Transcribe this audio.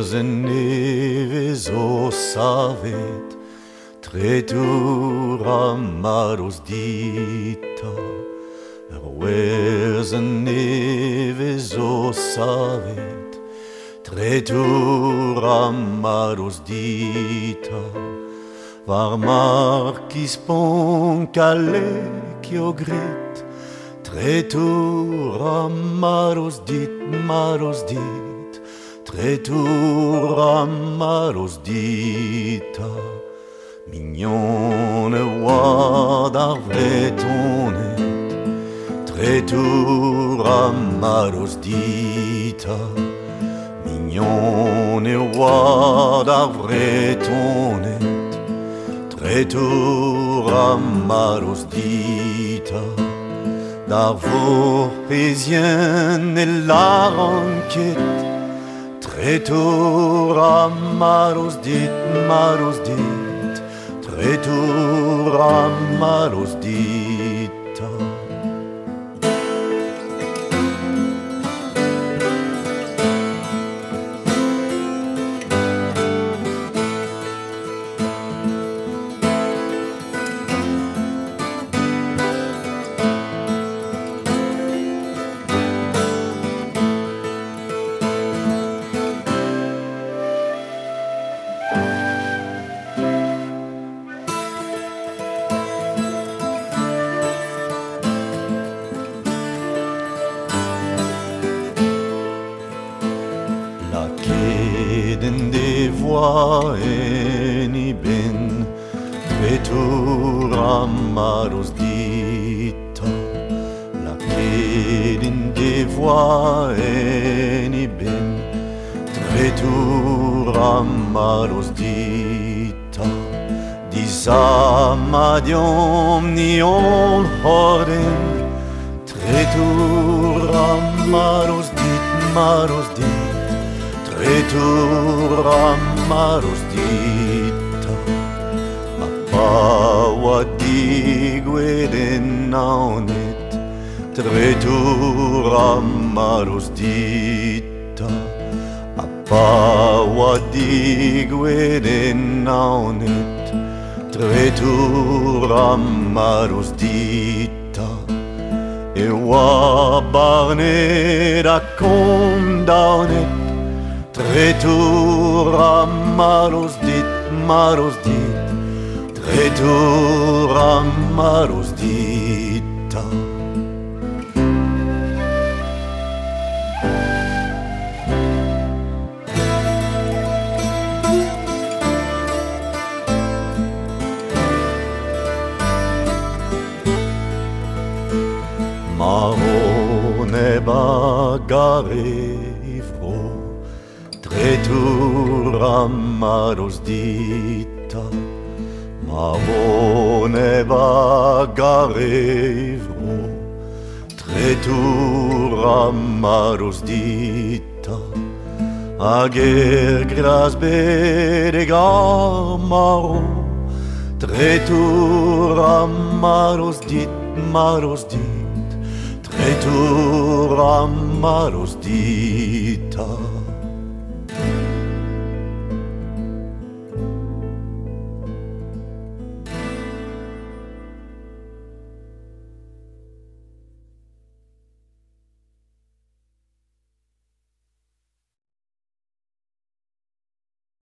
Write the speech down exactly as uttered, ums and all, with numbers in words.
neves o savet, tretur amaros dita. Where's a neves o savet, tretur amaros dita. Var markis pon kalek jo grit, tretur amaros dit, maros dit, tretur amaros dita. Mignone wad ar vretonet, tretur amaros dita. Mignone wad ar vretonet, tretur amaros dita. Dar vorpezien e laranket, tretur amaros dit, maros dit, tretur amaros dita. Keden de voix eni ben, tretur amaros dita. La keden de voix eni ben, tretur amaros dita. Disamadiom nion horden, tretur amaros dit, maros dit, tretur amaros dita. Ma paua digweden naunet, tretur amaros dita. Ma paua digweden naunet, tretur amaros dita. E wa barnet a condaunet, tretur amaros dit, maros dit, tretur amaros dita. Marone bagare ivro, tretur amaros dita. Marone bagare ivro, tretur amaros dita. Ager gras bedegar maro, tretur amaros dit, maros dit, tretur amaros dita.